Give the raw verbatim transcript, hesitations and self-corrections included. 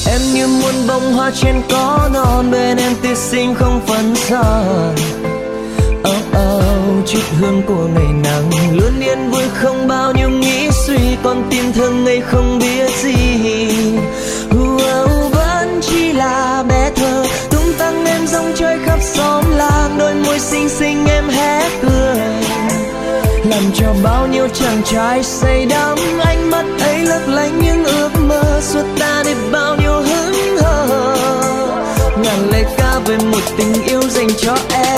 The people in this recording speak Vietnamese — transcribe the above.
Em như muôn bông hoa trên cỏ non, bên em tươi xinh không phấn son. Oh oh, chút hương của ngày nắng luôn yên vui không bao nhiêu nghĩ suy, con tim thơ ngây không biết gì. Uh, oh, vẫn chỉ là bé thơ tung tăng em rong chơi khắp xóm làng, đôi môi xinh xinh em hé cười, làm cho bao nhiêu chàng trai say đắm. Ánh mắt ấy lấp lánh những ước mơ, suốt ta đi bao nhiêu hững hờ. Ngàn lời ca về một tình yêu dành cho em.